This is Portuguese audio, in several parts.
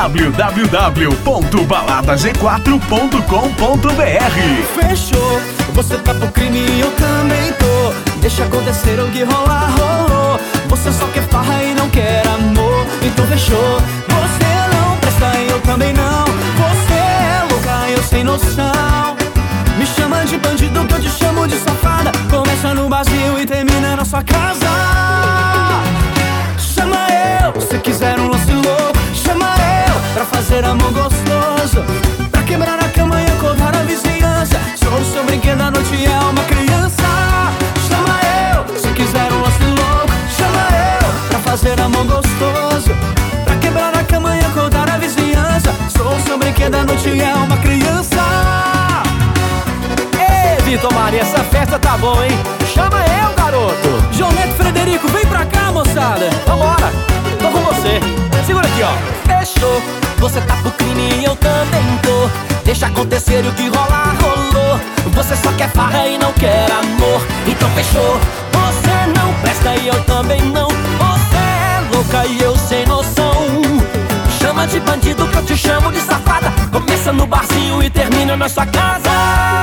www.baladag4.com.br. Fechou, você tá pro crime e eu também tô. Deixa acontecer, o que rolar, rolou. Você só quer farra e não quer amor. Então fechou, você não presta e eu também não. Você é louca e eu sem noção. Me chama de bandido que eu te chamo de safada. Começa no barzinho e termina na sua casa. Chama eu, se quiser um lance louco. Chama eu, pra fazer amor gostoso. Pra quebrar a cama e acordar a vizinhança. Sou o seu brinquedo, a noite é uma criança. Chama eu, se quiser um lance louco. Chama eu, pra fazer amor gostoso. Pra quebrar a cama e acordar a vizinhança. Sou o seu brinquedo, a noite é uma criança. Vitor Maria, essa festa tá bom, hein? Chama eu, garoto! João Neto e Frederico, vem pra cá, moçada. Vambora, tô com você. Segura aqui, ó. Fechou, você tá pro crime e eu também tô. Deixa acontecer e o que rolar, rolou. Você só quer farra e não quer amor. Então fechou, você não presta e eu também não. Você é louca e eu sem noção. Chama de bandido que eu te chamo de safada. Começa no barzinho e termina na sua casa.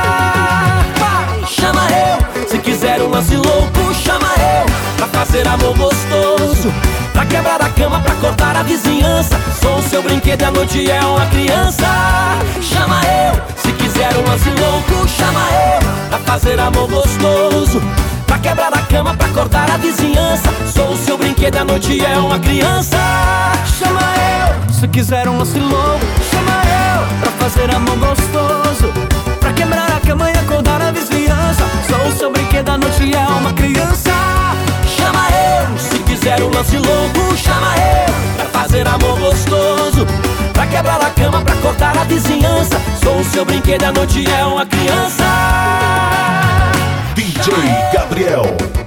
Chama eu, se quiser um lance louco. Chama eu, pra fazer amor gostoso. Pra quebrar a cama, pra cortar a vizinhança. Sou o seu brinquedo e a noite é uma criança. Chama eu, se quiser um lance louco. Chama eu, pra fazer amor gostoso. Pra quebrar a cama, pra cortar a vizinhança. Sou o seu brinquedo e a noite é uma criança. Chama eu, se quiser um lance louco. Chama eu, pra fazer amor gostoso. Pra quebrar a cama e acordar a vizinhança. Sou o seu brinquedo, a noite é uma criança. Chama eu, se quiser um lance louco. Chama eu, pra fazer amor gostoso. Pra quebrar a cama, pra cortar a vizinhança. Sou o seu brinquedo, a noite é uma criança. DJ Gabriel.